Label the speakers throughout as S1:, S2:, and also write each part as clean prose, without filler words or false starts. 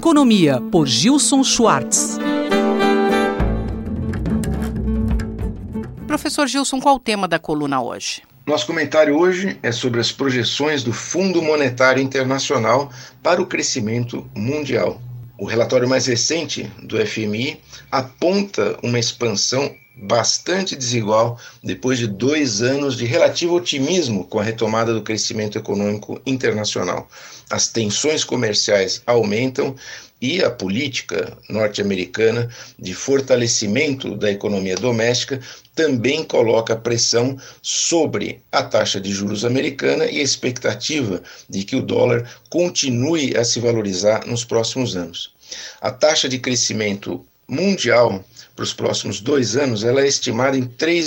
S1: Economia, por Gilson Schwartz.
S2: Professor Gilson, qual o tema da coluna hoje?
S3: Nosso comentário hoje é sobre as projeções do Fundo Monetário Internacional para o crescimento mundial. O relatório mais recente do FMI aponta uma expansão bastante desigual depois de 2 anos de relativo otimismo com a retomada do crescimento econômico internacional. As tensões comerciais aumentam e a política norte-americana de fortalecimento da economia doméstica também coloca pressão sobre a taxa de juros americana e a expectativa de que o dólar continue a se valorizar nos próximos anos. A taxa de crescimento mundial para os próximos 2 anos ela é estimada em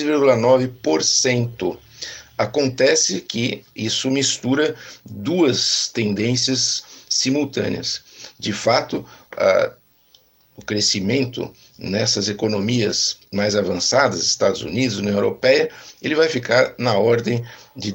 S3: 3,9%. Acontece que isso mistura 2 tendências simultâneas. De fato, o crescimento nessas economias mais avançadas, Estados Unidos, União Europeia, ele vai ficar na ordem de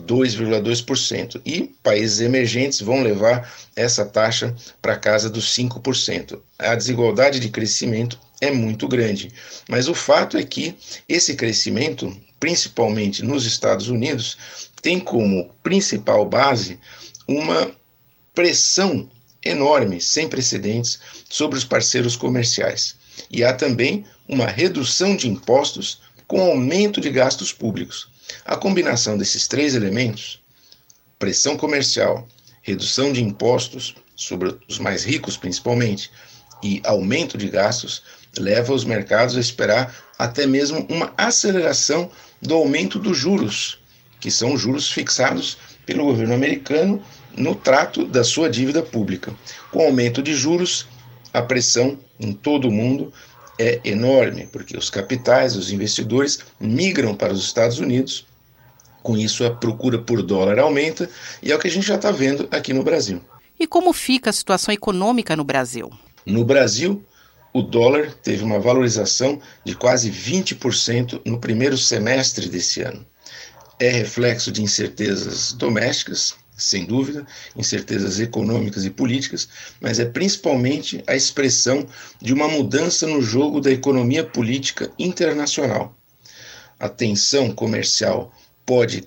S3: 2,2%. E países emergentes vão levar essa taxa para casa dos 5%. A desigualdade de crescimento é muito grande. Mas o fato é que esse crescimento, principalmente nos Estados Unidos, tem como principal base uma pressão enorme, sem precedentes, sobre os parceiros comerciais. E há também uma redução de impostos com aumento de gastos públicos. A combinação desses 3 elementos, pressão comercial, redução de impostos sobre os mais ricos principalmente, e aumento de gastos, leva os mercados a esperar até mesmo uma aceleração do aumento dos juros, que são juros fixados pelo governo americano no trato da sua dívida pública. Com o aumento de juros, a pressão em todo o mundo é enorme, porque os capitais, os investidores migram para os Estados Unidos. Com isso, a procura por dólar aumenta e é o que a gente já está vendo aqui no Brasil.
S2: E como fica a situação econômica no Brasil?
S3: No Brasil, o dólar teve uma valorização de quase 20% no primeiro semestre desse ano. É reflexo de incertezas domésticas, sem dúvida, incertezas econômicas e políticas, mas é principalmente a expressão de uma mudança no jogo da economia política internacional. A tensão comercial pode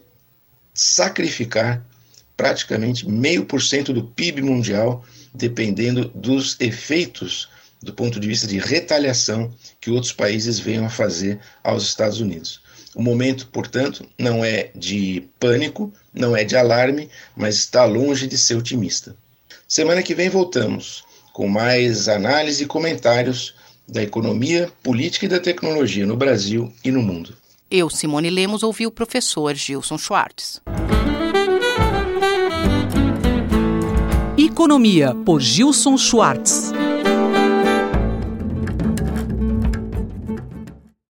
S3: sacrificar praticamente 0,5% do PIB mundial, dependendo dos efeitos do ponto de vista de retaliação que outros países venham a fazer aos Estados Unidos. O momento, portanto, não é de pânico, não é de alarme, mas está longe de ser otimista. Semana que vem voltamos com mais análise e comentários da economia, política e da tecnologia no Brasil e no mundo.
S2: Eu, Simone Lemos, ouvi o professor Gilson Schwartz.
S1: Economia, por Gilson Schwartz.